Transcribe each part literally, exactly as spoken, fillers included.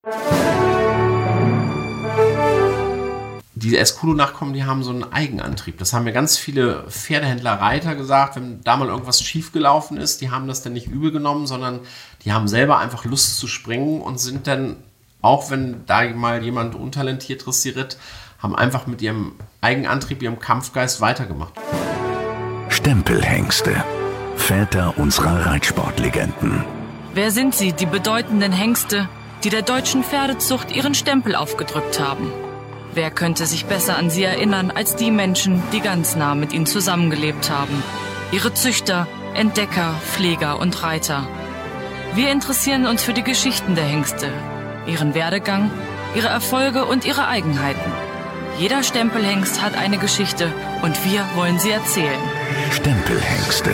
Die Escudo-Nachkommen, die haben so einen Eigenantrieb. Das haben mir ganz viele Pferdehändler, Reiter gesagt, wenn da mal irgendwas schiefgelaufen ist, die haben das dann nicht übel genommen, sondern die haben selber einfach Lust zu springen und sind dann, auch wenn da mal jemand untalentiert dressiert, haben einfach mit ihrem Eigenantrieb, ihrem Kampfgeist weitergemacht. Stempelhengste, Väter unserer Reitsportlegenden. Wer sind sie, die bedeutenden Hengste, die der deutschen Pferdezucht ihren Stempel aufgedrückt haben? Wer könnte sich besser an sie erinnern als die Menschen, die ganz nah mit ihnen zusammengelebt haben? Ihre Züchter, Entdecker, Pfleger und Reiter. Wir interessieren uns für die Geschichten der Hengste, ihren Werdegang, ihre Erfolge und ihre Eigenheiten. Jeder Stempelhengst hat eine Geschichte und wir wollen sie erzählen. Stempelhengste.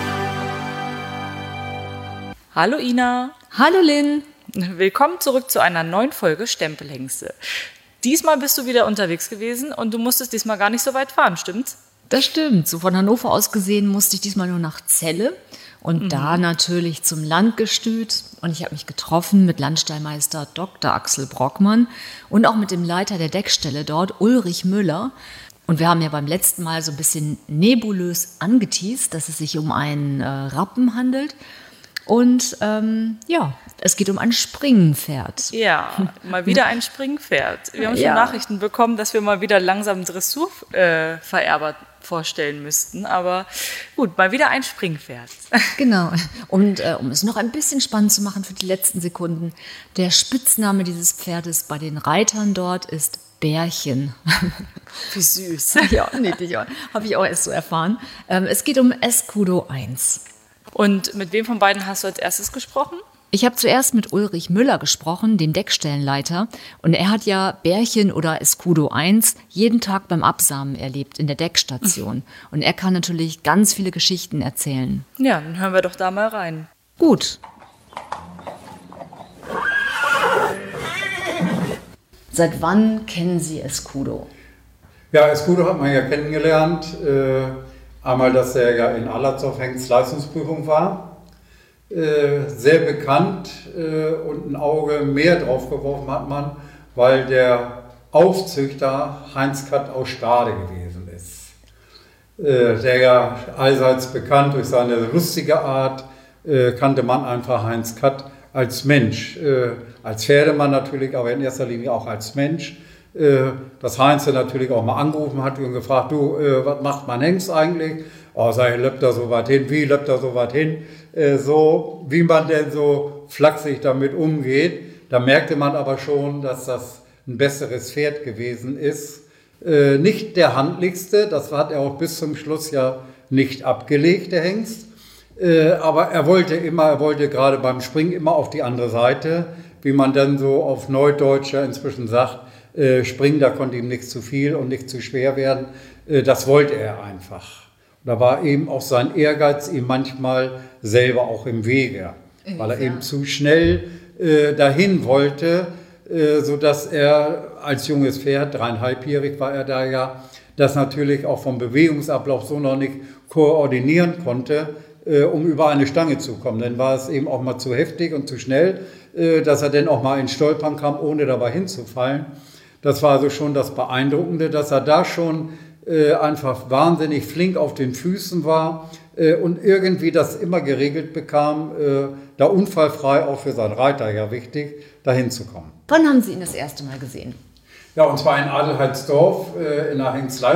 Hallo Ina. Hallo Lynn. Willkommen zurück zu einer neuen Folge Stempelhengste. Diesmal bist du wieder unterwegs gewesen und du musstest diesmal gar nicht so weit fahren, stimmt's? Das stimmt. So von Hannover aus gesehen musste ich diesmal nur nach Celle und mhm. da natürlich zum Landgestüt. Und ich habe mich getroffen mit Landstallmeister Doktor Axel Brockmann und auch mit dem Leiter der Deckstelle dort, Ulrich Müller. Und wir haben ja beim letzten Mal so ein bisschen nebulös angeteast, dass es sich um einen äh, Rappen handelt. Und ähm, ja, es geht um ein Springpferd. Ja, mal wieder ein Springpferd. Wir haben schon ja. Nachrichten bekommen, dass wir mal wieder langsam Dressurvererber äh, vorstellen müssten. Aber gut, mal wieder ein Springpferd. Genau. Und äh, um es noch ein bisschen spannend zu machen für die letzten Sekunden, der Spitzname dieses Pferdes bei den Reitern dort ist Bärchen. Wie süß. Ja, niedlich. Habe ich auch erst so erfahren. Ähm, es geht um Escudo eins. Und mit wem von beiden hast du als erstes gesprochen? Ich habe zuerst mit Ulrich Müller gesprochen, dem Deckstellenleiter. Und er hat ja Bärchen oder Escudo eins jeden Tag beim Absamen erlebt in der Deckstation. Und er kann natürlich ganz viele Geschichten erzählen. Ja, dann hören wir doch da mal rein. Gut. Seit wann kennen Sie Escudo? Ja, Escudo hat man ja kennengelernt. Äh Einmal, dass er ja in Allerzow Hengst Leistungsprüfung war, äh, sehr bekannt äh, und ein Auge mehr drauf geworfen hat man, weil der Aufzüchter Heinz Katt aus Stade gewesen ist. Äh, der ja allseits bekannt durch seine lustige Art, äh, kannte man einfach Heinz Katt als Mensch, äh, als Pferdemann natürlich, aber in erster Linie auch als Mensch. Dass Heinz natürlich auch mal angerufen hat und gefragt, du, äh, was macht mein Hengst eigentlich? Oh, sag ich, löppt er so weit hin? Wie löppt er so weit hin? Äh, so, wie man denn so flachsig damit umgeht. Da merkte man aber schon, dass das ein besseres Pferd gewesen ist. Äh, nicht der handlichste, das hat er auch bis zum Schluss ja nicht abgelegt, der Hengst. Äh, aber er wollte immer, er wollte gerade beim Springen immer auf die andere Seite, wie man dann so auf Neudeutscher inzwischen sagt, Äh, springen, da konnte ihm nichts zu viel und nicht zu schwer werden. Äh, das wollte er einfach. Da war eben auch sein Ehrgeiz ihm manchmal selber auch im Wege, weil er ja. eben zu schnell äh, dahin wollte, äh, sodass er als junges Pferd, dreieinhalbjährig war er da ja, das natürlich auch vom Bewegungsablauf so noch nicht koordinieren konnte, äh, um über eine Stange zu kommen. Dann war es eben auch mal zu heftig und zu schnell, äh, dass er dann auch mal ins Stolpern kam, ohne dabei hinzufallen. Das war also schon das Beeindruckende, dass er da schon äh, einfach wahnsinnig flink auf den Füßen war äh, und irgendwie das immer geregelt bekam, äh, da unfallfrei auch für seinen Reiter ja wichtig, dahin zu kommen. Wann haben Sie ihn das erste Mal gesehen? Ja, und zwar in Adelheidsdorf äh, in der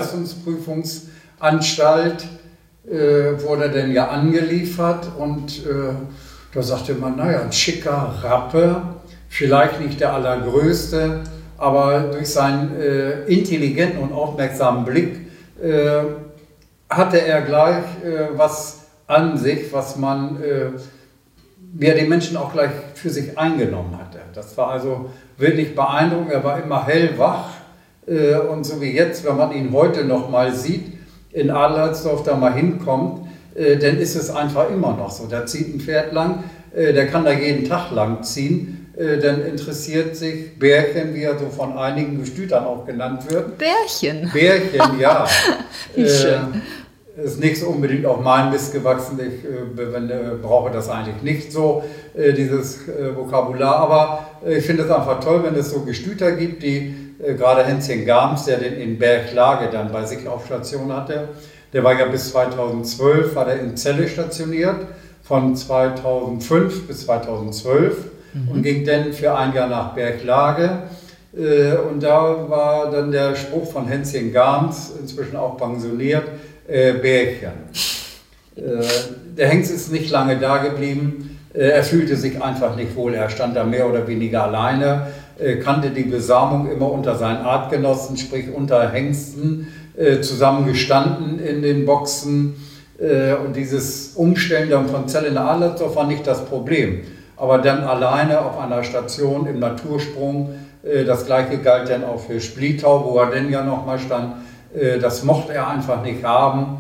Hengstleistungsprüfungsanstalt äh, wurde er denn ja angeliefert und äh, da sagte man, naja, ein schicker Rappe, vielleicht nicht der allergrößte, aber durch seinen äh, intelligenten und aufmerksamen Blick äh, hatte er gleich äh, was an sich, was man, äh, wie er die Menschen auch gleich für sich eingenommen hatte. Das war also wirklich beeindruckend. Er war immer hellwach äh, und so wie jetzt, wenn man ihn heute noch mal sieht, in Adelheidsdorf da mal hinkommt, äh, dann ist es einfach immer noch so. Der zieht ein Pferd lang, äh, der kann da jeden Tag lang ziehen. Dann interessiert sich Bärchen, wie er so von einigen Gestütern auch genannt wird. Bärchen? Bärchen, ja. Wie schön. Äh, ist nicht so unbedingt auf mein Mist gewachsen. Ich äh, brauche das eigentlich nicht so, äh, dieses äh, Vokabular. Aber ich finde es einfach toll, wenn es so Gestüter gibt, die äh, gerade Hänschen Garms, der den in Berglage dann bei sich auf Station hatte, der war ja bis zweitausendzwölf, war der in Celle stationiert, von zweitausendfünf bis zweitausendzwölf mhm. und ging dann für ein Jahr nach Berglage. Äh, und da war dann der Spruch von Hänschen Garms, inzwischen auch pensioniert, äh, Bärchen. Äh, der Hengst ist nicht lange da geblieben, äh, er fühlte sich einfach nicht wohl, er stand da mehr oder weniger alleine, äh, kannte die Besamung immer unter seinen Artgenossen, sprich unter Hengsten, äh, zusammen gestanden in den Boxen. Und dieses Umstellen dann von Celle nach Adlersdorf war nicht das Problem. Aber dann alleine auf einer Station im Natursprung, das gleiche galt dann auch für Splittau, wo er dann ja nochmal stand, das mochte er einfach nicht haben.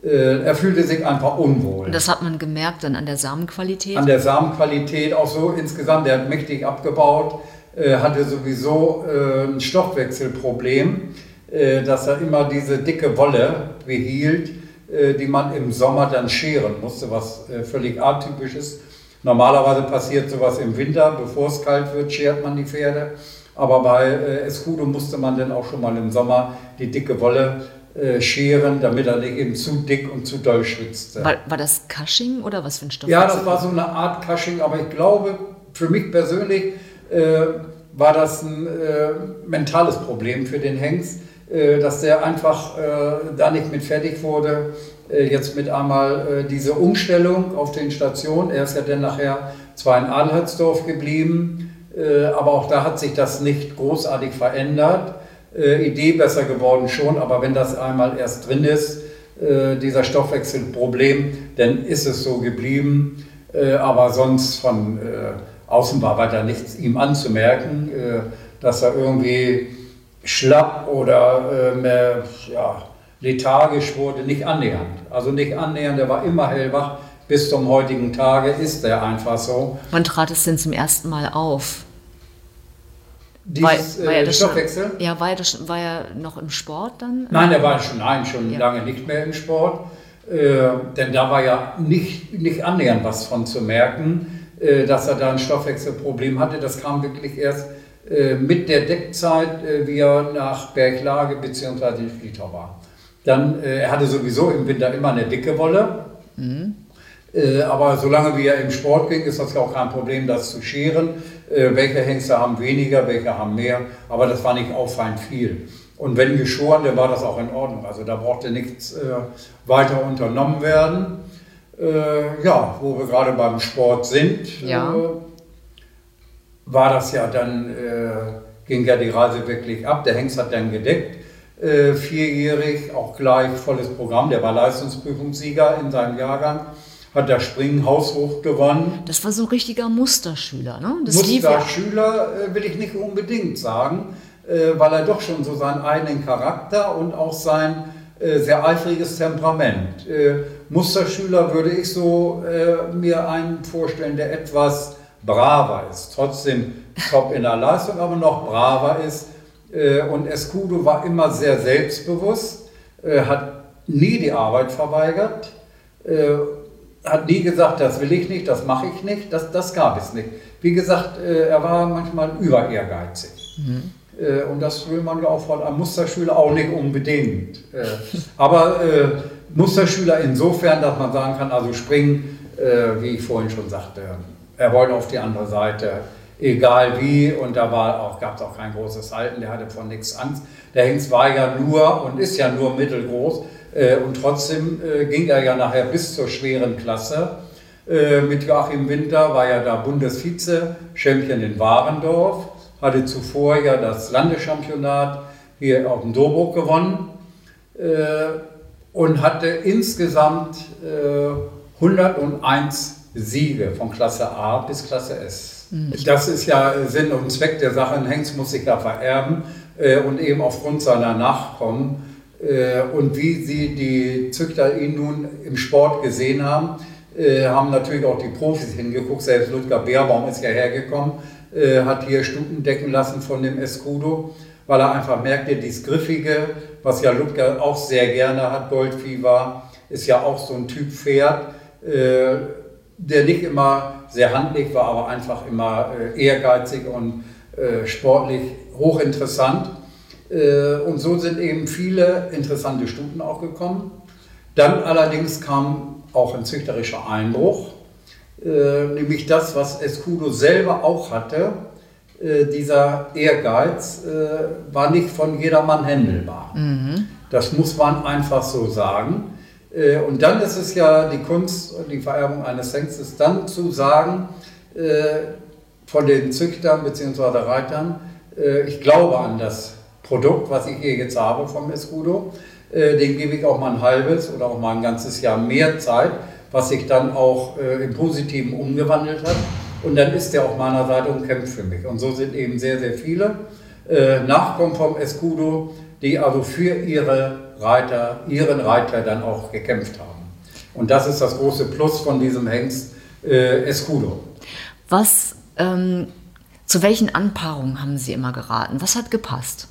Er fühlte sich einfach unwohl. Und das hat man gemerkt dann an der Samenqualität? An der Samenqualität auch so insgesamt, der hat mächtig abgebaut, hatte sowieso ein Stoffwechselproblem, dass er immer diese dicke Wolle behielt, die man im Sommer dann scheren musste, was völlig atypisch ist. Normalerweise passiert sowas im Winter, bevor es kalt wird, schert man die Pferde. Aber bei Escudo musste man dann auch schon mal im Sommer die dicke Wolle scheren, damit er nicht eben zu dick und zu doll schwitzte. War, war das Cushing oder was für ein Stoff? Ja, das war so eine Art Cushing, aber ich glaube, für mich persönlich äh, war das ein äh, mentales Problem für den Hengst, dass der einfach äh, da nicht mit fertig wurde. Äh, jetzt mit einmal äh, diese Umstellung auf den Stationen. Er ist ja dann nachher zwar in Adlersdorf geblieben, äh, aber auch da hat sich das nicht großartig verändert. Äh, Idee besser geworden schon, aber wenn das einmal erst drin ist, äh, dieser Stoffwechselproblem, dann ist es so geblieben. Äh, aber sonst von äh, außen war weiter nichts ihm anzumerken, äh, dass er irgendwie schlapp oder äh, mehr, ja, lethargisch wurde, nicht annähernd. Also nicht annähernd, er war immer hellwach. Bis zum heutigen Tage ist er einfach so. Wann trat es denn zum ersten Mal auf? Dieses war, war er äh, Stoffwechsel? Schon, ja, war er, das, war er noch im Sport dann? Nein, er war schon, nein, schon ja. lange nicht mehr im Sport. Äh, denn da war ja nicht, nicht annähernd was von zu merken, äh, dass er da ein Stoffwechselproblem hatte. Das kam wirklich erst mit der Deckzeit, wie er nach Berglage bzw. in Splittau war. Dann, er hatte sowieso im Winter immer eine dicke Wolle, mhm. aber solange wie er im Sport ging, ist das ja auch kein Problem, das zu scheren. Welche Hengste haben weniger, welche haben mehr, aber das war nicht auffallend viel. Und wenn geschoren, dann war das auch in Ordnung. Also da brauchte nichts weiter unternommen werden. Ja, wo wir gerade beim Sport sind, ja. war das ja dann, äh, ging ja die Reise wirklich ab. Der Hengst hat dann gedeckt, äh, vierjährig, auch gleich volles Programm. Der war Leistungsprüfungssieger in seinem Jahrgang, hat das Springen haushoch gewonnen. Das war so ein richtiger Musterschüler, ne? Das Musterschüler äh, will ich nicht unbedingt sagen, äh, weil er doch schon so seinen eigenen Charakter und auch sein äh, sehr eifriges Temperament. Äh, Musterschüler würde ich so äh, mir einen vorstellen, der etwas braver ist, trotzdem top in der Leistung, aber noch braver ist. Und Escudo war immer sehr selbstbewusst, hat nie die Arbeit verweigert, hat nie gesagt, das will ich nicht, das mache ich nicht, das, das gab es nicht. Wie gesagt, er war manchmal über ehrgeizig. Mhm. Und das will man ja auch von einem Musterschüler auch nicht unbedingt. Aber Musterschüler insofern, dass man sagen kann, also springen, wie ich vorhin schon sagte, er wollte auf die andere Seite, egal wie, und da war auch, gab es auch kein großes Halten, der hatte von nichts Angst. Der Hengst war ja nur und ist ja nur mittelgroß äh, und trotzdem äh, ging er ja nachher bis zur schweren Klasse. Äh, mit Joachim Winter war ja da Bundesvize, Champion in Warendorf, hatte zuvor ja das Landeschampionat hier auf dem Dobruck gewonnen äh, und hatte insgesamt äh, hunderteins Siege von Klasse A bis Klasse S. Mhm. Das ist ja Sinn und Zweck der Sache. Ein Hengst muss sich ja vererben äh, und eben aufgrund seiner Nachkommen. Äh, und wie sie die Züchter ihn nun im Sport gesehen haben, äh, haben natürlich auch die Profis hingeguckt. Selbst Ludger Beerbaum ist ja hergekommen, äh, hat hier Stuten decken lassen von dem Escudo, weil er einfach merkte, dieses Griffige, was ja Ludger auch sehr gerne hat, Goldvieh war, ist ja auch so ein Typ Pferd, äh, der nicht immer sehr handlich, war aber einfach immer äh, ehrgeizig und äh, sportlich hochinteressant. Äh, und so sind eben viele interessante Stuten auch gekommen. Dann allerdings kam auch ein züchterischer Einbruch, äh, nämlich das, was Escudo selber auch hatte. Äh, dieser Ehrgeiz äh, war nicht von jedermann händelbar. Mhm. Das muss man einfach so sagen. Äh, und dann ist es ja die Kunst und die Vererbung eines Hengstes, dann zu sagen, äh, von den Züchtern bzw. Reitern, äh, ich glaube an das Produkt, was ich hier jetzt habe vom Escudo, äh, dem gebe ich auch mal ein halbes oder auch mal ein ganzes Jahr mehr Zeit, was sich dann auch äh, im Positiven umgewandelt hat. Und dann ist er auf meiner Seite und kämpft für mich. Und so sind eben sehr, sehr viele äh, Nachkommen vom Escudo, die also für ihre Reiter, ihren Reiter dann auch gekämpft haben. Und das ist das große Plus von diesem Hengst äh, Escudo. Was, ähm, zu welchen Anpaarungen haben Sie immer geraten? Was hat gepasst?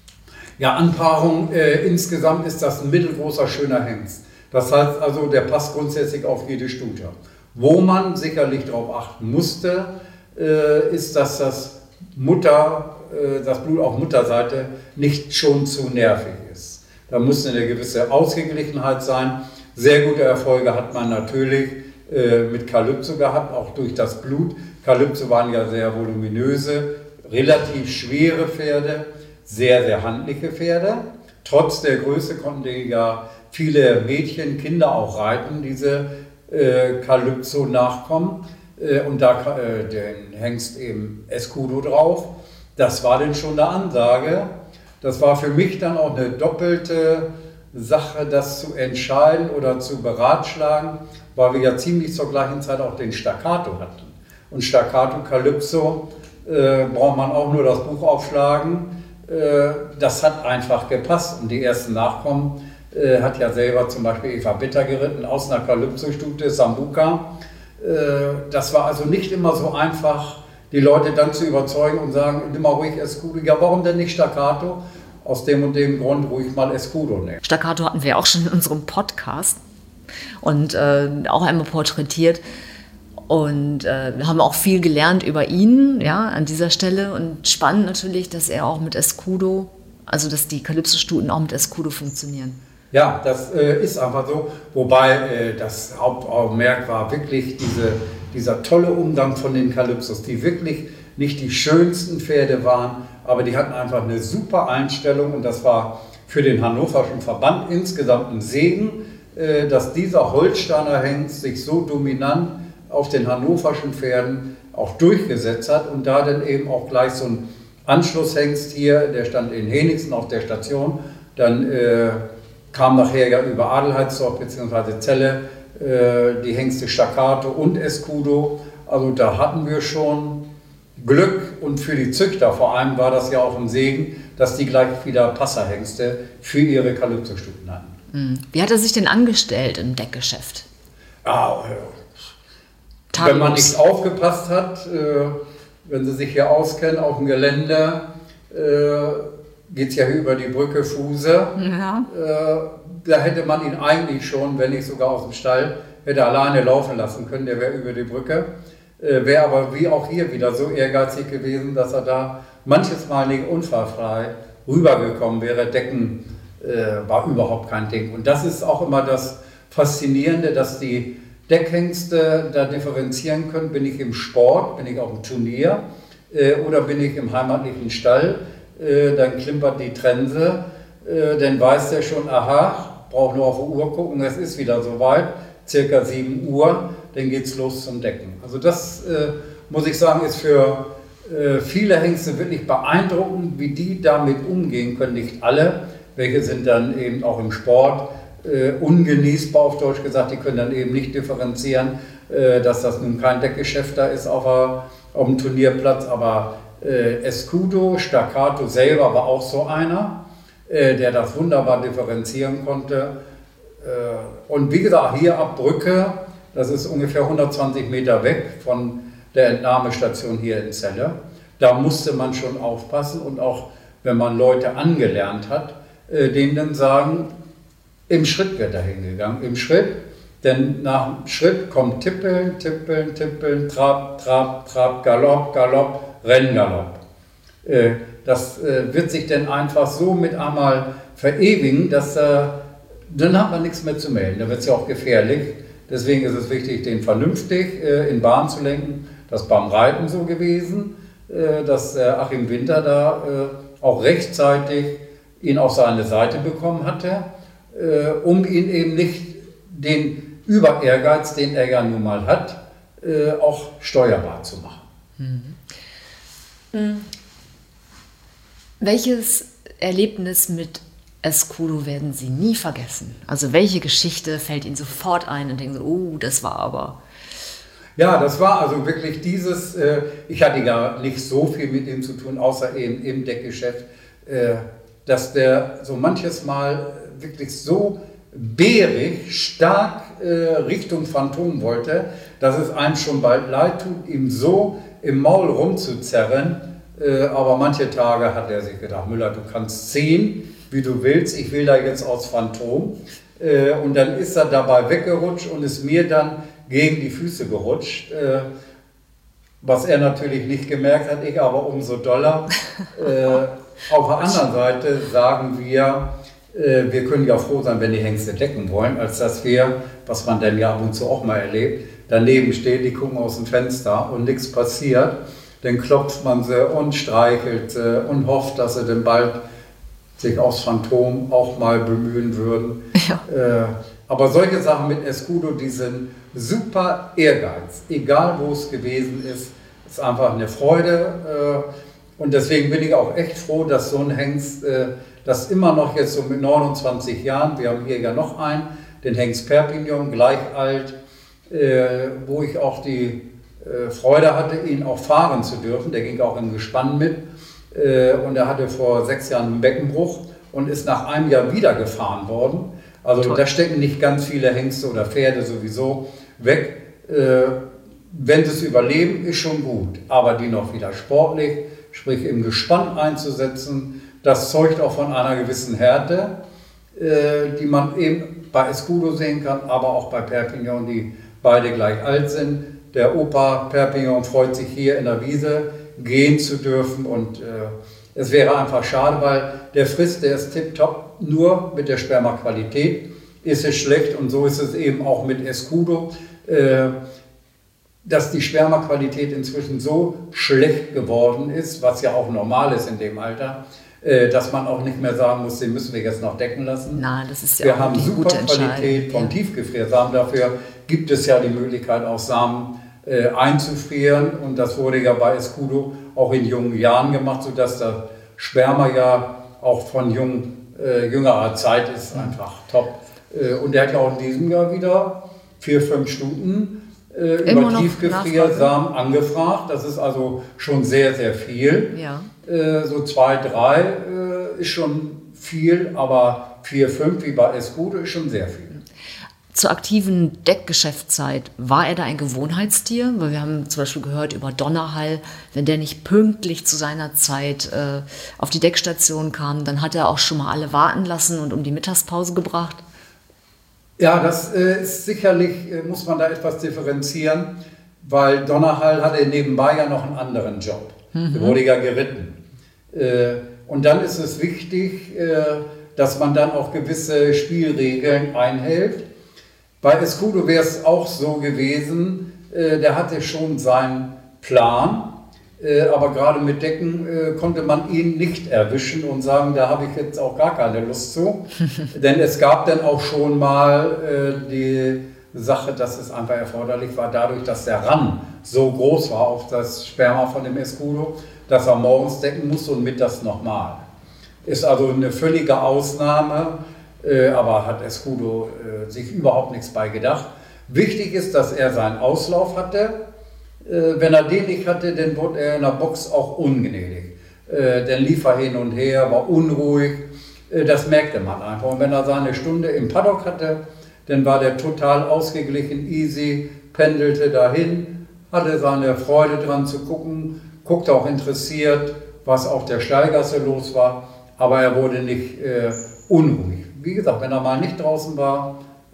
Ja, Anpaarung, äh, insgesamt ist das ein mittelgroßer, schöner Hengst. Das heißt also, der passt grundsätzlich auf jede Stute. Wo man sicherlich darauf achten musste, äh, ist, dass das, Mutter, äh, das Blut auf Mutterseite nicht schon zu nervig ist. Da muss eine gewisse Ausgeglichenheit sein. Sehr gute Erfolge hat man natürlich äh, mit Calypso gehabt, auch durch das Blut. Calypso waren ja sehr voluminöse, relativ schwere Pferde, sehr, sehr handliche Pferde. Trotz der Größe konnten die ja viele Mädchen, Kinder auch reiten, diese äh, Calypso-Nachkommen. Äh, und da äh, den Hengst eben Escudo drauf. Das war dann schon eine Ansage. Das war für mich dann auch eine doppelte Sache, das zu entscheiden oder zu beratschlagen, weil wir ja ziemlich zur gleichen Zeit auch den Staccato hatten. Und Staccato, Calypso, äh, braucht man auch nur das Buch aufschlagen. Das hat einfach gepasst und die ersten Nachkommen äh, hat ja selber zum Beispiel Eva Bitter geritten aus einer Calypso-Stute, Sambuca. Äh, das war also nicht immer so einfach, die Leute dann zu überzeugen und sagen, nimm mal ruhig Escudo. Ja, warum denn nicht Staccato? Aus dem und dem Grund ruhig mal Escudo nehmen. Staccato hatten wir auch schon in unserem Podcast und äh, auch einmal porträtiert. Und äh, wir haben auch viel gelernt über ihn, ja, an dieser Stelle. Und spannend natürlich, dass er auch mit Escudo, also dass die Calypso-Stuten auch mit Escudo funktionieren. Ja, das äh, ist einfach so. Wobei äh, das Hauptaugenmerk war wirklich diese, dieser tolle Umgang von den Calypsos, die wirklich nicht die schönsten Pferde waren, aber die hatten einfach eine super Einstellung. Und das war für den hannoverschen Verband insgesamt ein Segen, äh, dass dieser Holsteiner Hengst sich so dominant auf den hannoverschen Pferden auch durchgesetzt hat und da dann eben auch gleich so ein Anschlusshengst hier, der stand in Henigsen auf der Station, dann äh, kam nachher ja über Adelheidsdorf bzw. Celle äh, die Hengste Staccato und Escudo, also da hatten wir schon Glück und für die Züchter vor allem war das ja auch ein Segen, dass die gleich wieder Passerhengste für ihre Calypso-Stuten hatten. Wie hat er sich denn angestellt im Deckgeschäft? Ah, wenn man nicht aufgepasst hat, äh, wenn Sie sich hier auskennen, auf dem Gelände, äh, geht es ja über die Brücke Fuse. Ja. Äh, da hätte man ihn eigentlich schon, wenn nicht sogar aus dem Stall, hätte alleine laufen lassen können, der wäre über die Brücke. Äh, wäre aber wie auch hier wieder so ehrgeizig gewesen, dass er da manches Mal nicht unfallfrei rübergekommen wäre. Decken äh, war überhaupt kein Ding. Und das ist auch immer das Faszinierende, dass die Deckhengste da differenzieren können, bin ich im Sport, bin ich auf dem Turnier äh, oder bin ich im heimatlichen Stall, äh, dann klimpert die Trense, äh, dann weiß der schon, aha, braucht nur auf die Uhr gucken, es ist wieder soweit, circa sieben Uhr, dann geht's los zum Decken. Also das, äh, muss ich sagen, ist für äh, viele Hengste wirklich beeindruckend, wie die damit umgehen können, nicht alle, welche sind dann eben auch im Sport, Uh, ungenießbar auf Deutsch gesagt, die können dann eben nicht differenzieren, uh, dass das nun kein Deckgeschäft da ist auf, a, auf dem Turnierplatz, aber uh, Escudo, Staccato selber war auch so einer, uh, der das wunderbar differenzieren konnte. Uh, und wie gesagt, hier ab Brücke, das ist ungefähr hundertzwanzig Meter weg von der Entnahmestation hier in Celle, da musste man schon aufpassen und auch, wenn man Leute angelernt hat, uh, denen dann sagen, im Schritt wird er hingegangen, im Schritt. Denn nach dem Schritt kommt Tippeln, Tippeln, Tippeln, Trab, Trab, Trab, Galopp, Galopp, Renngalopp. Äh, das äh, wird sich dann einfach so mit einmal verewigen, dass äh, dann hat man nichts mehr zu melden. Da wird es ja auch gefährlich. Deswegen ist es wichtig, den vernünftig äh, in Bahn zu lenken. Das ist beim Reiten so gewesen, äh, dass äh, Achim Winter da äh, auch rechtzeitig ihn auf seine Seite bekommen hatte, äh, um ihn eben nicht den Über-Ehrgeiz, den er ja nun mal hat, äh, auch steuerbar zu machen. Mhm. Mhm. Welches Erlebnis mit Escudo werden Sie nie vergessen? Also welche Geschichte fällt Ihnen sofort ein und denken so, oh, das war aber... Ja, das war also wirklich dieses, äh, ich hatte ja nicht so viel mit ihm zu tun, außer eben im Deckgeschäft, äh, dass der so manches Mal wirklich so bärig, stark äh, Richtung Phantom wollte, dass es einem schon bald leid tut, ihm so im Maul rumzuzerren. Äh, aber manche Tage hat er sich gedacht, Müller, du kannst ziehen, wie du willst, ich will da jetzt aus Phantom. Äh, und dann ist er dabei weggerutscht und ist mir dann gegen die Füße gerutscht. Äh, was er natürlich nicht gemerkt hat, ich aber umso doller. Äh, auf der anderen Seite sagen wir, äh, wir können ja froh sein, wenn die Hengste decken wollen, als dass wir, was man dann ja ab und zu auch mal erlebt, daneben steht, die gucken aus dem Fenster und nichts passiert. Dann klopft man sie und streichelt sie und hofft, dass sie dann bald sich aufs Phantom auch mal bemühen würden. Ja. Äh, aber solche Sachen mit Escudo, die sind super Ehrgeiz, egal wo es gewesen ist, ist einfach eine Freude. Äh, und deswegen bin ich auch echt froh, dass so ein Hengst, äh, das immer noch jetzt so mit neunundzwanzig Jahren, wir haben hier ja noch einen, den Hengst Perpignan, gleich alt, äh, wo ich auch die äh, Freude hatte, ihn auch fahren zu dürfen. Der ging auch im Gespann mit. Und er hatte vor sechs Jahren einen Beckenbruch und ist nach einem Jahr wieder gefahren worden. Also Toll. Da stecken nicht ganz viele Hengste oder Pferde sowieso weg. Wenn sie es überleben, ist schon gut. Aber die noch wieder sportlich, sprich im Gespann einzusetzen, das zeugt auch von einer gewissen Härte, die man eben bei Escudo sehen kann, aber auch bei Perpignan, die beide gleich alt sind. Der Opa Perpignan freut sich hier in der Wiese gehen zu dürfen und äh, es wäre einfach schade, weil der frisst, der ist tipptopp, nur mit der Spermaqualität ist es schlecht und so ist es eben auch mit Escudo, äh, dass die Spermaqualität inzwischen so schlecht geworden ist, was ja auch normal ist in dem Alter, äh, dass man auch nicht mehr sagen muss, den müssen wir jetzt noch decken lassen. Nein, das ist ja wir auch haben die super gute Qualität vom ja. Tiefgefriersamen, dafür gibt es ja die Möglichkeit auch Samen Äh, einzufrieren und das wurde ja bei Escudo auch in jungen Jahren gemacht, sodass das Sperma ja auch von jung, äh, jüngerer Zeit ist einfach top. Äh, und der hat ja auch in diesem Jahr wieder vier, fünf Stunden äh, über Tiefgefriersamen angefragt. Das ist also schon sehr, sehr viel. Ja. Äh, so zwei, drei äh, ist schon viel, aber vier, fünf wie bei Escudo ist schon sehr viel. Zur aktiven Deckgeschäftszeit, war er da ein Gewohnheitstier? Weil wir haben zum Beispiel gehört über Donnerhall, wenn der nicht pünktlich zu seiner Zeit äh, auf die Deckstation kam, dann hat er auch schon mal alle warten lassen und um die Mittagspause gebracht. Ja, das äh, ist sicherlich, äh, muss man da etwas differenzieren, weil Donnerhall hatte nebenbei ja noch einen anderen Job. Mhm. Er wurde ja geritten. Äh, und dann ist es wichtig, äh, dass man dann auch gewisse Spielregeln einhält. Bei Escudo wäre es auch so gewesen, äh, der hatte schon seinen Plan, äh, aber gerade mit Decken äh, konnte man ihn nicht erwischen und sagen, da habe ich jetzt auch gar keine Lust zu. Denn es gab dann auch schon mal äh, die Sache, dass es einfach erforderlich war, dadurch, dass der Rand so groß war auf das Sperma von dem Escudo, dass er morgens decken musste und mittags nochmal. Ist also eine völlige Ausnahme. Äh, aber hat Escudo äh, sich überhaupt nichts bei gedacht. Wichtig ist, dass er seinen Auslauf hatte. Äh, wenn er den nicht hatte, dann wurde er in der Box auch ungnädig. Äh, dann lief er hin und her, war unruhig. Äh, das merkte man einfach. Und wenn er seine Stunde im Paddock hatte, dann war der total ausgeglichen, easy, pendelte dahin, hatte seine Freude dran zu gucken, guckte auch interessiert, was auf der Steigasse los war. Aber er wurde nicht äh, unruhig. Wie gesagt, wenn er mal nicht draußen war,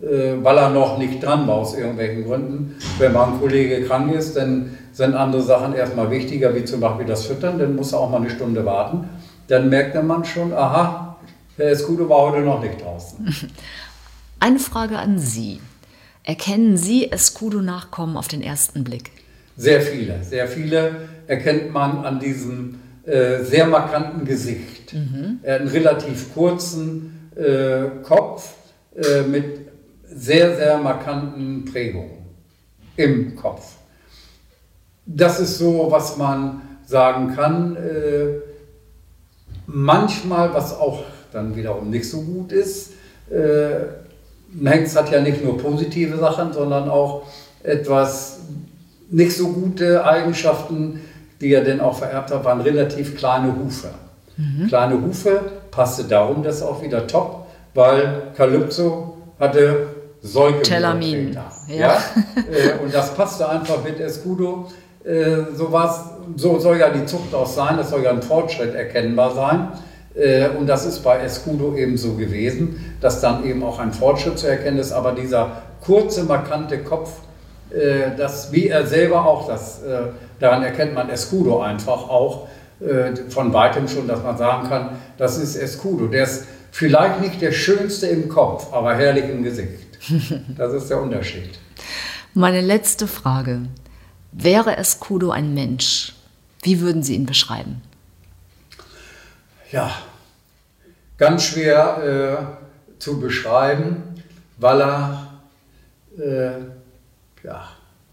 äh, weil er noch nicht dran war aus irgendwelchen Gründen. Wenn mal ein Kollege krank ist, dann sind andere Sachen erstmal wichtiger, wie zum Beispiel das Füttern, dann muss er auch mal eine Stunde warten. Dann merkt der Mann schon, aha, Herr Escudo war heute noch nicht draußen. Eine Frage an Sie. Erkennen Sie Escudo-Nachkommen auf den ersten Blick? Sehr viele, sehr viele erkennt man an diesem äh, sehr markanten Gesicht. Mhm. Er hat einen relativ kurzen äh, Kopf äh, mit sehr, sehr markanten Prägungen im Kopf. Das ist so, was man sagen kann. Äh, manchmal, was auch dann wiederum nicht so gut ist, äh, ein Hengst hat ja nicht nur positive Sachen, sondern auch etwas nicht so gute Eigenschaften, die er denn auch vererbt hat, waren relativ kleine Hufe. Mhm. Kleine Hufe passte darum, das auch wieder top, weil Calypso hatte Telamin. Ja. Ja? Und das passte einfach mit Escudo. So, war's, so soll ja die Zucht auch sein, das soll ja ein Fortschritt erkennbar sein. Und das ist bei Escudo eben so gewesen, dass dann eben auch ein Fortschritt zu erkennen ist, aber dieser kurze, markante Kopf, das, wie er selber auch, das, daran erkennt man Escudo einfach auch von weitem schon, dass man sagen kann, das ist Escudo. Der ist vielleicht nicht der Schönste im Kopf, aber herrlich im Gesicht. Das ist der Unterschied. Meine letzte Frage. Wäre Escudo ein Mensch? Wie würden Sie ihn beschreiben? Ja, ganz schwer äh, zu beschreiben, weil er äh, ja,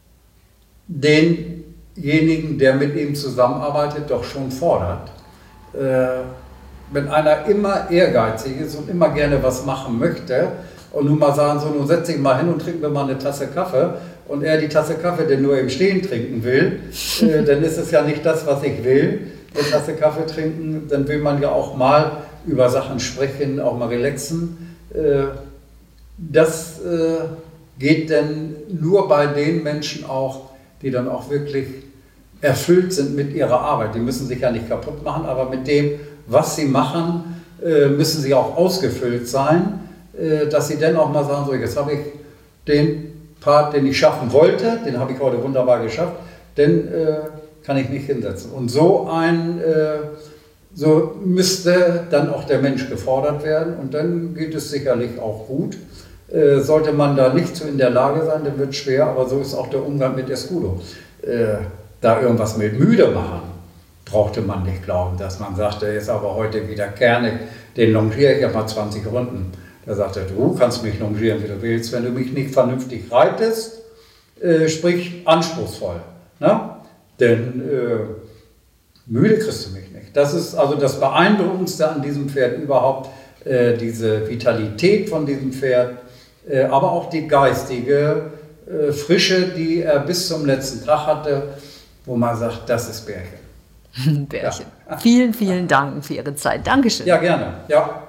denjenigen, der mit ihm zusammenarbeitet, doch schon fordert. Äh, wenn einer immer ehrgeizig ist und immer gerne was machen möchte und nun mal sagen, so, nun setz dich mal hin und trinken wir mal eine Tasse Kaffee und er die Tasse Kaffee denn nur im Stehen trinken will, äh, dann ist es ja nicht das, was ich will. Eine Tasse Kaffee trinken, dann will man ja auch mal über Sachen sprechen, auch mal relaxen. Das geht dann nur bei den Menschen auch, die dann auch wirklich erfüllt sind mit ihrer Arbeit. Die müssen sich ja nicht kaputt machen, aber mit dem, was sie machen, müssen sie auch ausgefüllt sein, dass sie dann auch mal sagen, so, jetzt habe ich den Part, den ich schaffen wollte, den habe ich heute wunderbar geschafft, denn kann ich nicht hinsetzen. Und so ein, äh, so müsste dann auch der Mensch gefordert werden und dann geht es sicherlich auch gut. Äh, sollte man da nicht so in der Lage sein, dann wird es schwer, aber so ist auch der Umgang mit Escudo. Äh, da irgendwas mit müde machen, brauchte man nicht glauben, dass man sagt, der ist aber heute wieder kernig, den longiere ich ja mal zwanzig Runden. Da sagt er, du kannst mich longieren, wie du willst, wenn du mich nicht vernünftig reitest, äh, sprich anspruchsvoll. Ne? Denn äh, müde kriegst du mich nicht. Das ist also das Beeindruckendste an diesem Pferd überhaupt, äh, diese Vitalität von diesem Pferd, äh, aber auch die geistige äh, Frische, die er bis zum letzten Tag hatte, wo man sagt, das ist Bärchen. Bärchen. Ja. Vielen, vielen Dank für Ihre Zeit. Dankeschön. Ja, gerne. Ja.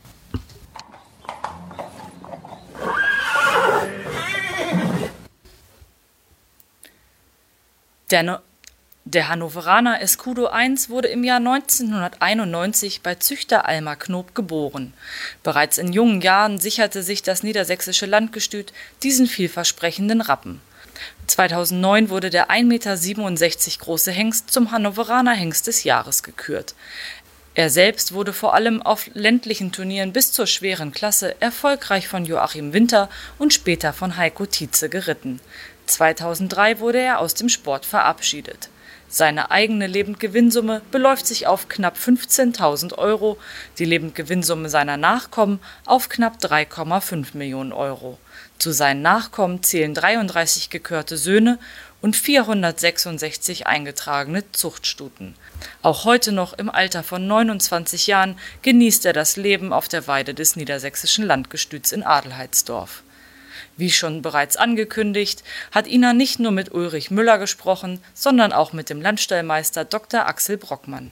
Der no Der Hannoveraner Escudo eins wurde im Jahr neunzehnhunderteinundneunzig bei Züchter Alma Knob geboren. Bereits in jungen Jahren sicherte sich das niedersächsische Landgestüt diesen vielversprechenden Rappen. zweitausendneun wurde der ein Meter siebenundsechzig große Hengst zum Hannoveraner Hengst des Jahres gekürt. Er selbst wurde vor allem auf ländlichen Turnieren bis zur schweren Klasse erfolgreich von Joachim Winter und später von Heiko Tietze geritten. zweitausenddrei wurde er aus dem Sport verabschiedet. Seine eigene Lebendgewinnsumme beläuft sich auf knapp fünfzehntausend Euro, die Lebendgewinnsumme seiner Nachkommen auf knapp drei Komma fünf Millionen Euro. Zu seinen Nachkommen zählen dreiunddreißig gekörte Söhne und vierhundertsechsundsechzig eingetragene Zuchtstuten. Auch heute noch im Alter von neunundzwanzig Jahren genießt er das Leben auf der Weide des niedersächsischen Landgestüts in Adelheidsdorf. Wie schon bereits angekündigt, hat Ina nicht nur mit Ulrich Müller gesprochen, sondern auch mit dem Landstallmeister Doktor Axel Brockmann.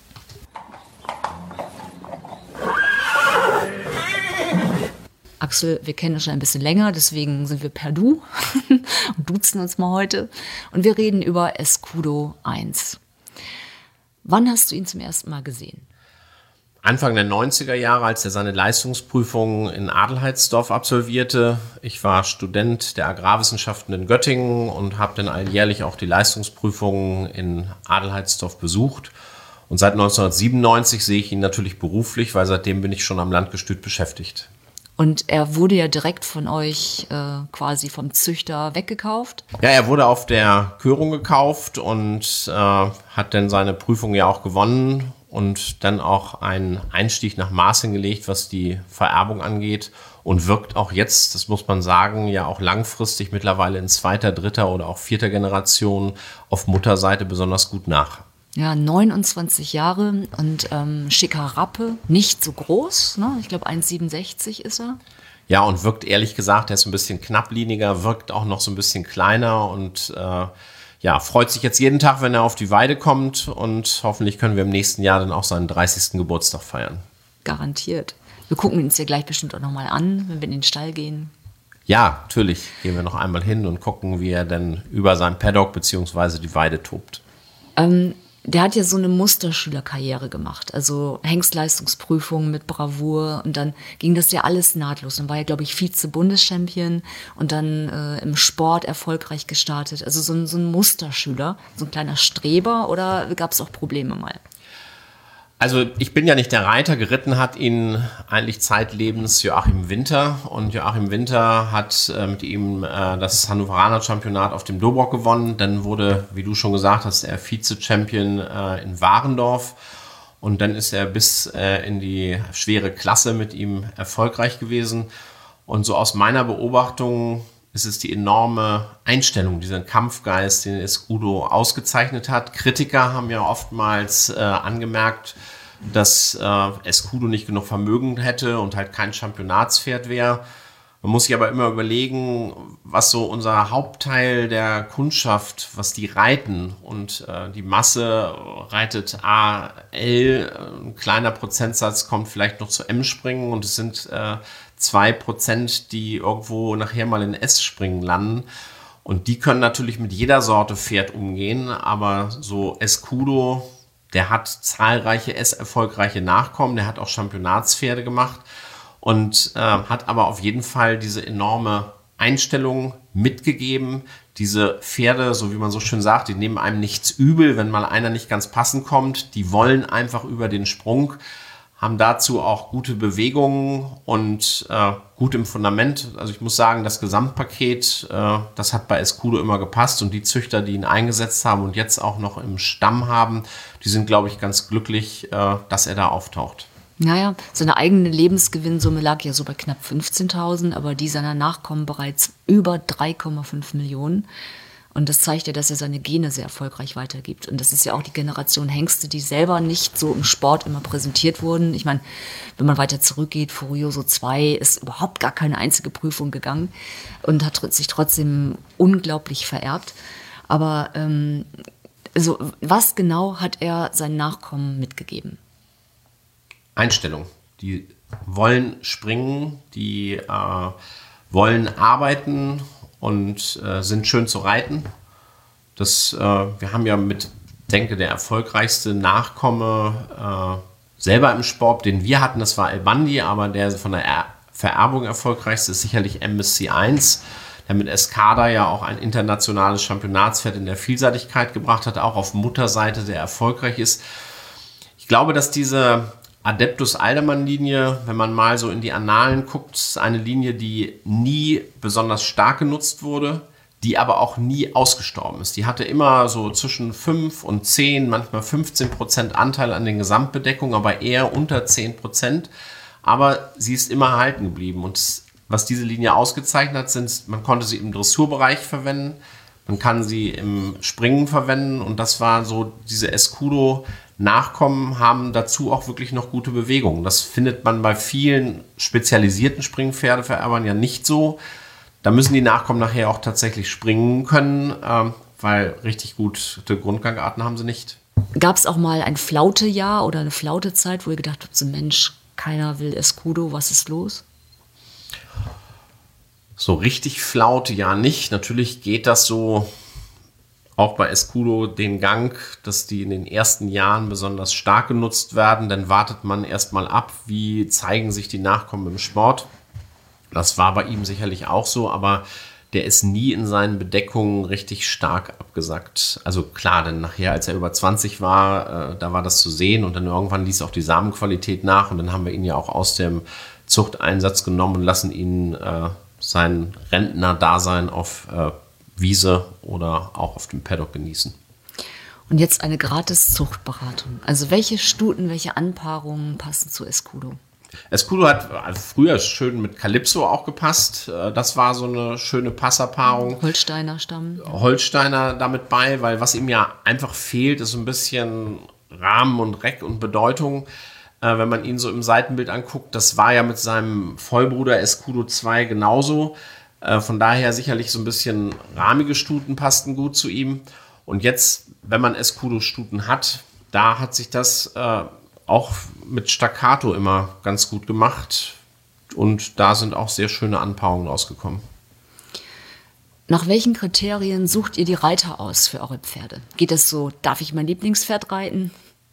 Axel, wir kennen uns schon ein bisschen länger, deswegen sind wir per Du und duzen uns mal heute. Und wir reden über Escudo eins. Wann hast du ihn zum ersten Mal gesehen? Anfang der neunziger Jahre, als er seine Leistungsprüfung in Adelheidsdorf absolvierte. Ich war Student der Agrarwissenschaften in Göttingen und habe dann alljährlich auch die Leistungsprüfungen in Adelheidsdorf besucht. Und seit neunzehnhundertsiebenundneunzig sehe ich ihn natürlich beruflich, weil seitdem bin ich schon am Landgestüt beschäftigt. Und er wurde ja direkt von euch äh, quasi vom Züchter weggekauft? Ja, er wurde auf der Körung gekauft und äh, hat dann seine Prüfung ja auch gewonnen und dann auch einen Einstieg nach Maß hingelegt, was die Vererbung angeht und wirkt auch jetzt, das muss man sagen, ja auch langfristig mittlerweile in zweiter, dritter oder auch vierter Generation auf Mutterseite besonders gut nach. Ja, neunundzwanzig Jahre und ähm, schicker Rappe, nicht so groß, ne? Ich glaube eins Komma siebenundsechzig ist er. Ja, und wirkt ehrlich gesagt, er ist ein bisschen knappliniger, wirkt auch noch so ein bisschen kleiner und äh, ja, freut sich jetzt jeden Tag, wenn er auf die Weide kommt und hoffentlich können wir im nächsten Jahr dann auch seinen dreißigsten Geburtstag feiern. Garantiert. Wir gucken uns ja gleich bestimmt auch nochmal an, wenn wir in den Stall gehen. Ja, natürlich gehen wir noch einmal hin und gucken, wie er dann über sein Paddock bzw. die Weide tobt. Ähm, Der hat ja so eine Musterschülerkarriere gemacht, also Hengstleistungsprüfungen mit Bravour und dann ging das ja alles nahtlos. Dann war er, glaube ich, Vize-Bundeschampion und dann äh, im Sport erfolgreich gestartet. Also so ein, so ein Musterschüler, so ein kleiner Streber oder gab es auch Probleme mal? Also ich bin ja nicht der Reiter, geritten hat ihn eigentlich zeitlebens Joachim Winter und Joachim Winter hat äh, mit ihm äh, das Hannoveraner Championat auf dem Dobrock gewonnen. Dann wurde, wie du schon gesagt hast, er Vize-Champion äh, in Warendorf und dann ist er bis äh, in die schwere Klasse mit ihm erfolgreich gewesen. Und so aus meiner Beobachtung ist es die enorme Einstellung, diesen Kampfgeist, den Escudo ausgezeichnet hat. Kritiker haben ja oftmals äh, angemerkt, dass äh, Escudo nicht genug Vermögen hätte und halt kein Championatspferd wäre. Man muss sich aber immer überlegen, was so unser Hauptteil der Kundschaft, was die reiten. Und äh, die Masse reitet A L, ein kleiner Prozentsatz kommt vielleicht noch zu M-Springen und es sind äh, zwei Prozent, die irgendwo nachher mal in S-Springen landen. Und die können natürlich mit jeder Sorte Pferd umgehen, aber so Escudo, der hat zahlreiche S-erfolgreiche Nachkommen, der hat auch Championatspferde gemacht und äh, hat aber auf jeden Fall diese enorme Einstellung mitgegeben. Diese Pferde, so wie man so schön sagt, die nehmen einem nichts übel, wenn mal einer nicht ganz passend kommt. Die wollen einfach über den Sprung, haben dazu auch gute Bewegungen und äh, gut im Fundament. Also ich muss sagen, das Gesamtpaket, äh, das hat bei Escudo immer gepasst und die Züchter, die ihn eingesetzt haben und jetzt auch noch im Stamm haben, die sind, glaube ich, ganz glücklich, äh, dass er da auftaucht. Naja, seine eigene Lebensgewinnsumme lag ja so bei knapp fünfzehntausend, aber die seiner Nachkommen bereits über drei Komma fünf Millionen. Und das zeigt ja, dass er seine Gene sehr erfolgreich weitergibt. Und das ist ja auch die Generation Hengste, die selber nicht so im Sport immer präsentiert wurden. Ich meine, wenn man weiter zurückgeht, Furioso zwei ist überhaupt gar keine einzige Prüfung gegangen und hat sich trotzdem unglaublich vererbt. Aber ähm, also, was genau hat er seinen Nachkommen mitgegeben? Einstellung. Die wollen springen, die äh, wollen arbeiten und äh, sind schön zu reiten. Das, äh, wir haben ja mit, denke, der erfolgreichste Nachkomme äh, selber im Sport, den wir hatten, das war El Bandi, aber der von der er- Vererbung erfolgreichste ist sicherlich M S C eins, der mit Escada ja auch ein internationales Championatspferd in der Vielseitigkeit gebracht hat, auch auf Mutterseite sehr erfolgreich ist. Ich glaube, dass diese Adeptus-Aldermann-Linie, wenn man mal so in die Annalen guckt, ist eine Linie, die nie besonders stark genutzt wurde, die aber auch nie ausgestorben ist. Die hatte immer so zwischen fünf und zehn, manchmal fünfzehn Prozent Anteil an den Gesamtbedeckungen, aber eher unter zehn Prozent. Aber sie ist immer erhalten geblieben. Und was diese Linie ausgezeichnet hat, sind, man konnte sie im Dressurbereich verwenden, man kann sie im Springen verwenden und das war so diese Escudo Nachkommen haben dazu auch wirklich noch gute Bewegungen. Das findet man bei vielen spezialisierten Springpferdevererbern ja nicht so. Da müssen die Nachkommen nachher auch tatsächlich springen können, ähm, weil richtig gute Grundgangarten haben sie nicht. Gab es auch mal ein Flautejahr oder eine Flautezeit, wo ihr gedacht habt, so Mensch, keiner will Escudo, was ist los? So richtig Flaute ja nicht. Natürlich geht das so auch bei Escudo den Gang, dass die in den ersten Jahren besonders stark genutzt werden. Dann wartet man erstmal ab, wie zeigen sich die Nachkommen im Sport. Das war bei ihm sicherlich auch so, aber der ist nie in seinen Bedeckungen richtig stark abgesackt. Also klar, denn nachher, als er über zwanzig war, äh, da war das zu sehen und dann irgendwann ließ auch die Samenqualität nach und dann haben wir ihn ja auch aus dem Zuchteinsatz genommen und lassen ihn äh, sein Rentner-Dasein auf äh, Wiese oder auch auf dem Paddock genießen. Und jetzt eine gratis Zuchtberatung. Also welche Stuten, welche Anpaarungen passen zu Escudo? Escudo hat früher schön mit Calypso auch gepasst. Das war so eine schöne Passerpaarung. Holsteiner Stamm. Holsteiner damit bei, weil was ihm ja einfach fehlt, ist ein bisschen Rahmen und Reck und Bedeutung. Wenn man ihn so im Seitenbild anguckt, das war ja mit seinem Vollbruder Escudo zwei genauso. Von daher sicherlich so ein bisschen rahmige Stuten passten gut zu ihm. Und jetzt, wenn man Escudo-Stuten hat, da hat sich das äh, auch mit Staccato immer ganz gut gemacht. Und da sind auch sehr schöne Anpaarungen rausgekommen. Nach welchen Kriterien sucht ihr die Reiter aus für eure Pferde? Geht es so, darf ich mein Lieblingspferd reiten?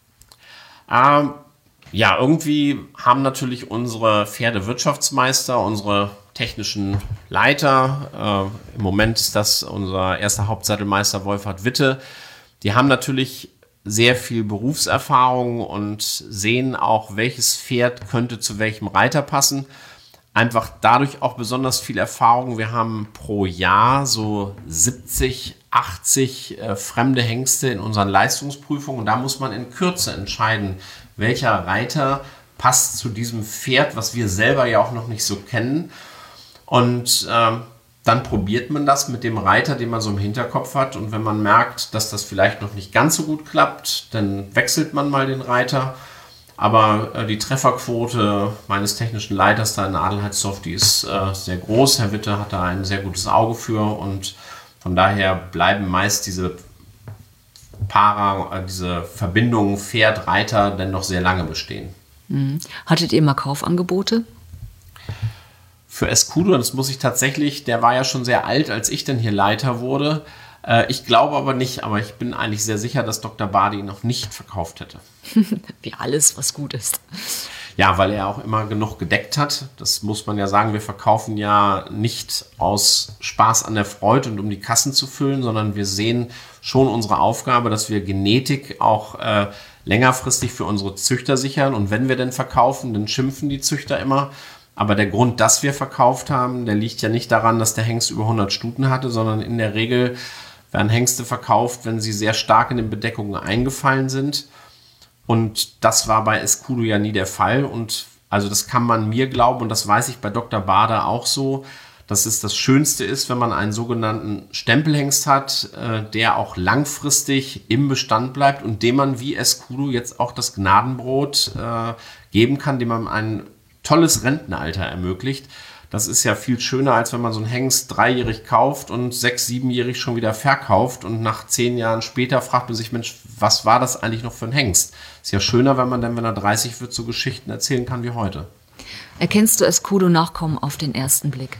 Ähm, ja, irgendwie haben natürlich unsere Pferdewirtschaftsmeister, unsere technischen Leiter, äh, im Moment ist das unser erster Hauptsattelmeister Wolfhard Witte, die haben natürlich sehr viel Berufserfahrung und sehen auch, welches Pferd könnte zu welchem Reiter passen. Einfach dadurch auch besonders viel Erfahrung. Wir haben pro Jahr so siebzig, achtzig äh, fremde Hengste in unseren Leistungsprüfungen und da muss man in Kürze entscheiden, welcher Reiter passt zu diesem Pferd, was wir selber ja auch noch nicht so kennen. Und ähm, dann probiert man das mit dem Reiter, den man so im Hinterkopf hat. Und wenn man merkt, dass das vielleicht noch nicht ganz so gut klappt, dann wechselt man mal den Reiter. Aber äh, die Trefferquote meines technischen Leiters da in Adelheidsdorf, die ist äh, sehr groß. Herr Witte hat da ein sehr gutes Auge für. Und von daher bleiben meist diese Para, äh, diese Verbindungen Pferd-Reiter dann noch sehr lange bestehen. Mhm. Hattet ihr mal Kaufangebote? Für Escudo, das muss ich tatsächlich, der war ja schon sehr alt, als ich denn hier Leiter wurde. Äh, ich glaube aber nicht, aber ich bin eigentlich sehr sicher, dass Doktor Bade ihn noch nicht verkauft hätte. Wie alles, was gut ist. Ja, weil er auch immer genug gedeckt hat. Das muss man ja sagen, wir verkaufen ja nicht aus Spaß an der Freude und um die Kassen zu füllen, sondern wir sehen schon unsere Aufgabe, dass wir Genetik auch äh, längerfristig für unsere Züchter sichern. Und wenn wir denn verkaufen, dann schimpfen die Züchter immer. Aber der Grund, dass wir verkauft haben, der liegt ja nicht daran, dass der Hengst über hundert Stuten hatte, sondern in der Regel werden Hengste verkauft, wenn sie sehr stark in den Bedeckungen eingefallen sind. Und das war bei Escudo ja nie der Fall. Und also das kann man mir glauben und das weiß ich bei Doktor Bade auch so, dass es das Schönste ist, wenn man einen sogenannten Stempelhengst hat, äh, der auch langfristig im Bestand bleibt und dem man wie Escudo jetzt auch das Gnadenbrot äh, geben kann, dem man einen tolles Rentenalter ermöglicht. Das ist ja viel schöner, als wenn man so einen Hengst dreijährig kauft und sechs-, siebenjährig schon wieder verkauft und nach zehn Jahren später fragt man sich, Mensch, was war das eigentlich noch für ein Hengst? Ist ja schöner, wenn man dann, wenn er dreißig wird, so Geschichten erzählen kann wie heute. Erkennst du Escudo-Nachkommen auf den ersten Blick?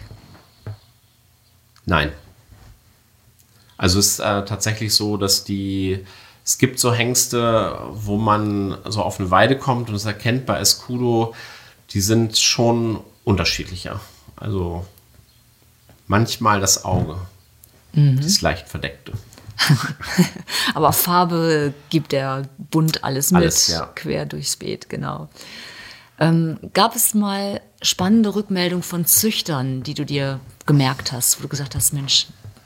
Nein. Also es ist äh, tatsächlich so, dass die, es gibt so Hengste, wo man so auf eine Weide kommt und es erkennt bei Escudo, die sind schon unterschiedlicher. Also manchmal das Auge, mhm. das leicht verdeckte. Aber Farbe gibt der bunt alles mit, alles, ja. Quer durchs Beet, genau. Ähm, gab es mal spannende Rückmeldungen von Züchtern, die du dir gemerkt hast, wo du gesagt hast, Mensch.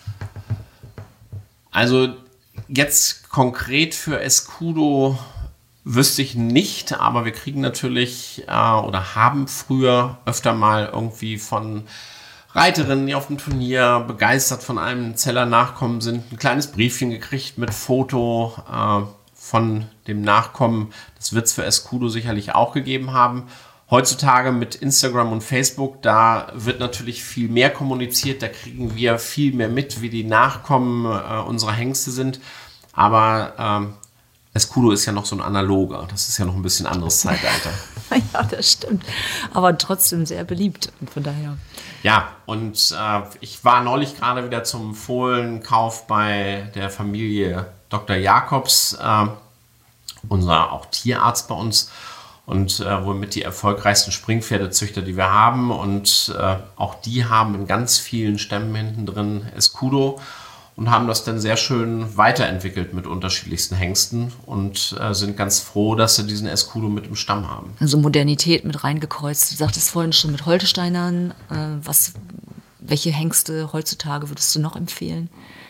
Also jetzt konkret für Escudo wüsste ich nicht, aber wir kriegen natürlich äh, oder haben früher öfter mal irgendwie von Reiterinnen, die auf dem Turnier begeistert von einem Zeller Nachkommen sind, ein kleines Briefchen gekriegt mit Foto äh, von dem Nachkommen. Das wird es für Escudo sicherlich auch gegeben haben. Heutzutage mit Instagram und Facebook, da wird natürlich viel mehr kommuniziert, da kriegen wir viel mehr mit, wie die Nachkommen äh, unserer Hengste sind. Aber ähm, Escudo ist ja noch so ein analoger, das ist ja noch ein bisschen anderes Zeitalter. Ja, das stimmt. Aber trotzdem sehr beliebt und von daher. Ja, und äh, ich war neulich gerade wieder zum Fohlenkauf bei der Familie Doktor Jakobs, äh, unser auch Tierarzt bei uns und äh, womit die erfolgreichsten Springpferdezüchter, die wir haben. Und äh, auch die haben in ganz vielen Stämmen hinten drin Escudo und haben das dann sehr schön weiterentwickelt mit unterschiedlichsten Hengsten und äh, sind ganz froh, dass sie diesen Escudo mit im Stamm haben. Also Modernität mit reingekreuzt. Du sagtest vorhin schon mit Holsteinern. Äh, was, welche Hengste heutzutage würdest du noch empfehlen?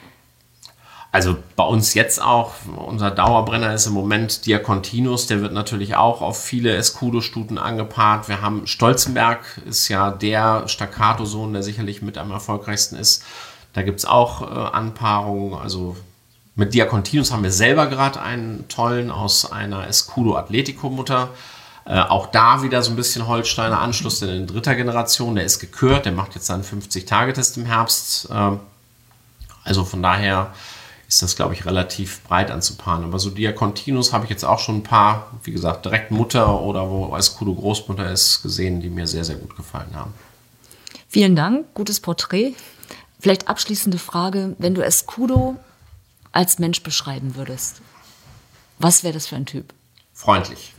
Also bei uns jetzt auch, unser Dauerbrenner ist im Moment Diacontinus, der wird natürlich auch auf viele Escudo-Stuten angepaart. Wir haben Stolzenberg, ist ja der Staccato-Sohn, der sicherlich mit am erfolgreichsten ist. Da gibt es auch äh, Anpaarungen. Also mit Diacontinus haben wir selber gerade einen tollen aus einer Escudo Atletico-Mutter. Äh, auch da wieder so ein bisschen Holsteiner Anschluss denn in dritter Generation. Der ist gekürt, der macht jetzt seinen fünfzig-Tage-Test im Herbst. Äh, also von daher ist das, glaube ich, relativ breit anzupaaren. Aber so Diacontinus habe ich jetzt auch schon ein paar, wie gesagt, direkt Mutter oder wo Escudo Großmutter ist, gesehen, die mir sehr, sehr gut gefallen haben. Vielen Dank, gutes Porträt. Vielleicht abschließende Frage, wenn du Escudo als Mensch beschreiben würdest, was wäre das für ein Typ? Freundlich.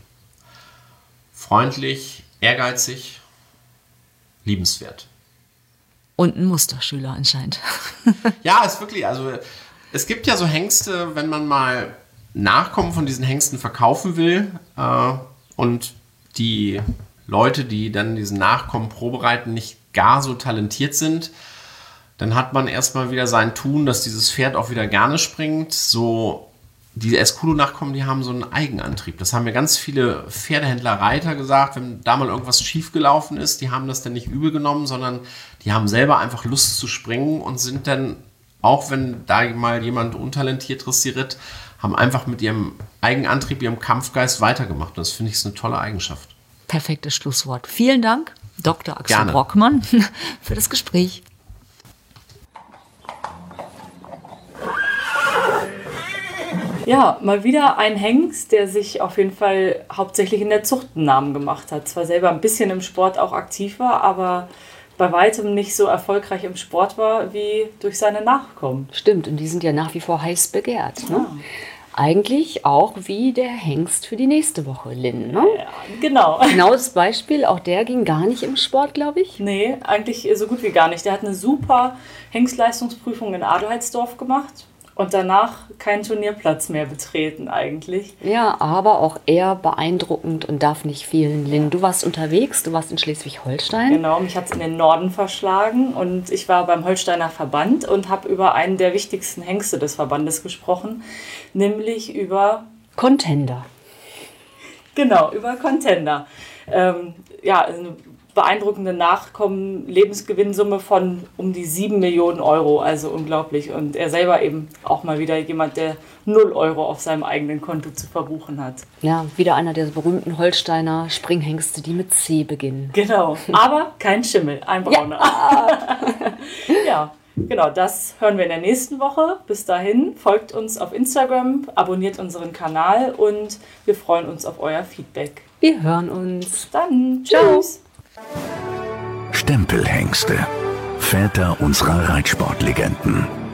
Freundlich, ehrgeizig, liebenswert. Und ein Musterschüler anscheinend. Ja, ist wirklich, also es gibt ja so Hengste, wenn man mal Nachkommen von diesen Hengsten verkaufen will äh, und die Leute, die dann diesen Nachkommen probereiten, nicht gar so talentiert sind, dann hat man erstmal wieder sein Tun, dass dieses Pferd auch wieder gerne springt. So, die Escudo-Nachkommen, die haben so einen Eigenantrieb. Das haben mir ganz viele Pferdehändler, Reiter gesagt, wenn da mal irgendwas schiefgelaufen ist, die haben das dann nicht übel genommen, sondern die haben selber einfach Lust zu springen und sind dann, auch wenn da mal jemand untalentiert dressiert, haben einfach mit ihrem Eigenantrieb, ihrem Kampfgeist weitergemacht. Und das finde ich ist eine tolle Eigenschaft. Perfektes Schlusswort. Vielen Dank, Doktor Axel Gerne. Brockmann, für das Gespräch. Ja, mal wieder ein Hengst, der sich auf jeden Fall hauptsächlich in der Zucht einen Namen gemacht hat. Zwar selber ein bisschen im Sport auch aktiv war, aber bei weitem nicht so erfolgreich im Sport war wie durch seine Nachkommen. Stimmt, und die sind ja nach wie vor heiß begehrt. Ne? Ja. Eigentlich auch wie der Hengst für die nächste Woche, Lynn. Ne? Ja, genau. Genau das Beispiel, auch der ging gar nicht im Sport, glaube ich. Nee, eigentlich so gut wie gar nicht. Der hat eine super Hengstleistungsprüfung in Adelheidsdorf gemacht. Und danach keinen Turnierplatz mehr betreten eigentlich. Ja, aber auch eher beeindruckend und darf nicht fehlen. Lynn, du warst unterwegs, du warst in Schleswig-Holstein. Genau, mich hat es in den Norden verschlagen und ich war beim Holsteiner Verband und habe über einen der wichtigsten Hengste des Verbandes gesprochen, nämlich über... Contender. Genau, über Contender. Ähm, ja, eine beeindruckende Nachkommen, Lebensgewinnsumme von um die sieben Millionen Euro, also unglaublich. Und er selber eben auch mal wieder jemand, der null Euro auf seinem eigenen Konto zu verbuchen hat. Ja, wieder einer der berühmten Holsteiner Springhengste, die mit C beginnen. Genau, aber kein Schimmel, ein brauner. Ja. Ja, genau, das hören wir in der nächsten Woche. Bis dahin, folgt uns auf Instagram, abonniert unseren Kanal und wir freuen uns auf euer Feedback. Wir hören uns. Bis dann. Tschüss. Stempelhengste. Väter unserer Reitsportlegenden.